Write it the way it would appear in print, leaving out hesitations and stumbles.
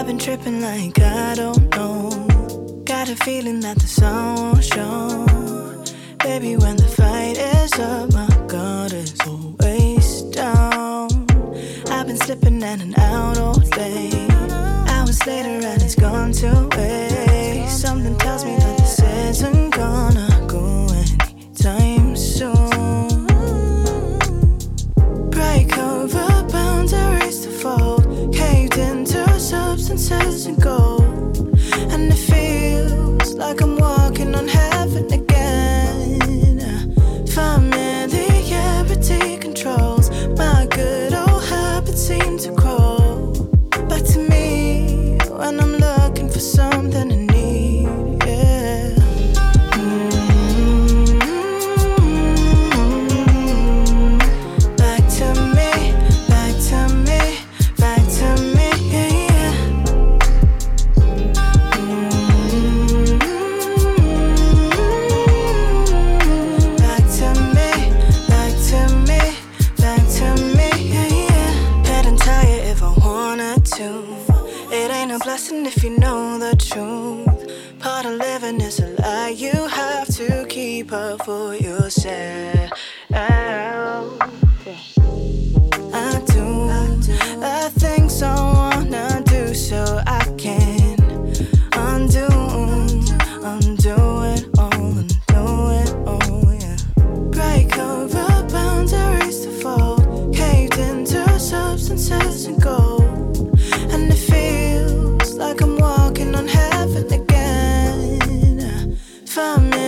I've been tripping like I don't know. Got a feeling that the sun won't show. Baby, when the fight is up, my guard is always down. I've been slipping in and out all day. Hours later and it's gone to waste. Something tells me that this isn't gonna go anytime soon. Break over boundaries to fold. Caved into substances and gold. And it feels like I'm walking on heaven again. Familiarity controls my good old habits seem to crawl back to me when I'm looking for something I need, yeah. Back to me, back to me, back to me, yeah. Back to me, back to me, back to me, yeah. Head and tie it if I wanted to. It ain't a blessing if you know the truth. Part of living is a lie you have to keep up for yourself. I do the things I wanna do so I can undo it all, yeah. Break over boundaries to fold. Caved into substances and gold. And it feels like I'm walking on heaven again. For me